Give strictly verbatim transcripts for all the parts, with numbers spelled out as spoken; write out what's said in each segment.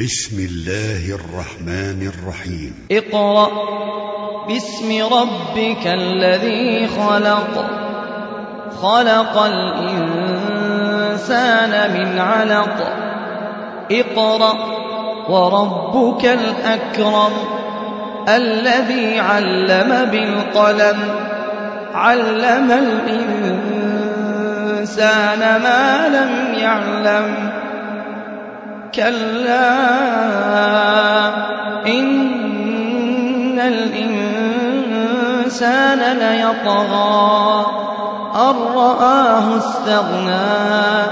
بسم الله الرحمن الرحيم. اقرأ باسم ربك الذي خلق خلق الإنسان من علق اقرأ وربك الأكرم الذي علم بالقلم علم الإنسان ما لم يعلم كلا إن الإنسان ليطغى أن رآه استغنى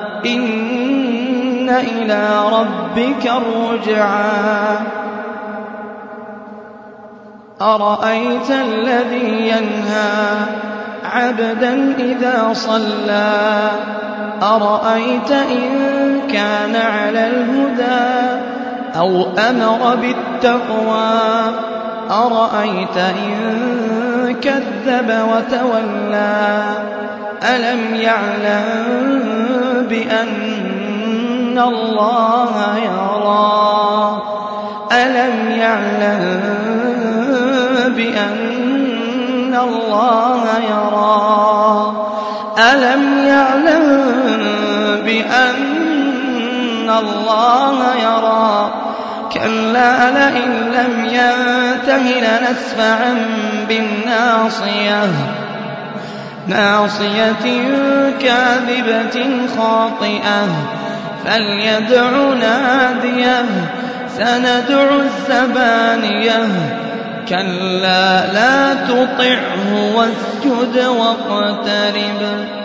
إن إلى ربك الرجعى أرأيت الذي ينهى عبدا إذا صلى أرأيت إن كان على الهدى أو أمر بالتقوى أرأيت إن كذب وتولى ألم يعلم بأن الله يرى ألم يعلم بأن الله يرى ألم يعلم بأن الله يرى كلا لئن لم ينته لنسفعا بالناصية ناصية كاذبة خاطئة فليدع ناديه سندع الزبانية كلا لا تطعه واسجد واقترب